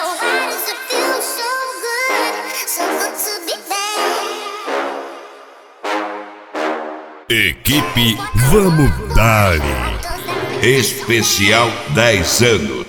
eyes, it feels so good to be there. Equipe Vamos Dali. Especial 10 anos.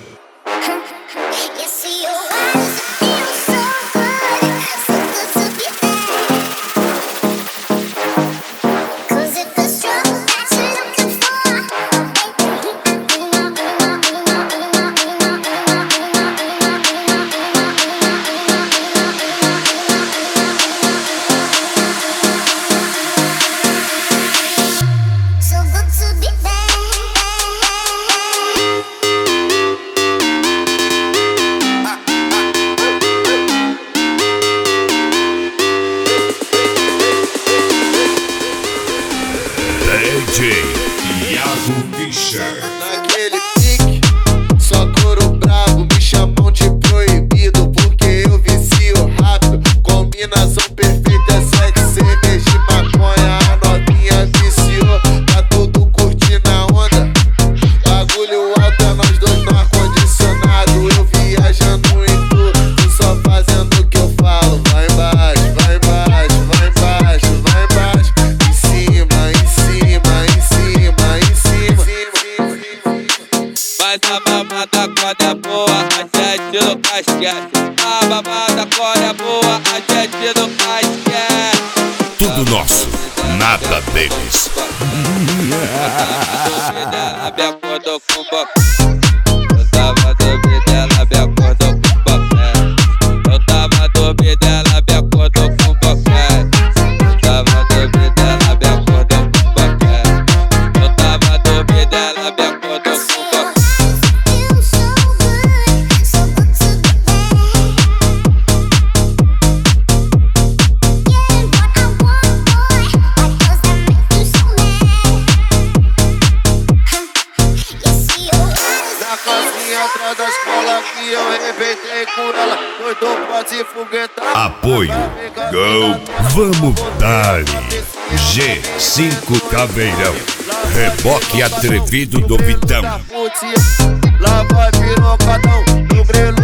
DJ Iago Fischer. Naquele pique, só couro brabo, me chamam de proibido porque eu vicio rápido. Combinação perfeita, sexo, cerveja e maconha. A novinha viciou, tá tudo curtindo a onda. Bagulho alto é nós dois no ar-condicionado. Eu viajando em tudo, só fazendo o que eu falo. Vai embaixo, vai embaixo, vai embaixo, vai embaixo. Em cima, em cima, em cima, em cima. Mas a mamada quando é boa, a gente não casquete. A mamada quando é boa, a gente não casquete. Tudo nosso, nada deles. Eu tava dormindo, ela me acordou com boquete. Eu tava dormindo, ela me acordou com boquete. Eu tava dormindo, ela me acordou com boquete. Eu tava dormindo, ela me acordou com boquete. Na casinha atrás da escola que eu arrebentei com ela. Doidou pra se foguetar. Apoio Go Vamos Dali. G5 Caveirão. Reboque atrevido do Vitão. Lá vai pirocadão, no grelo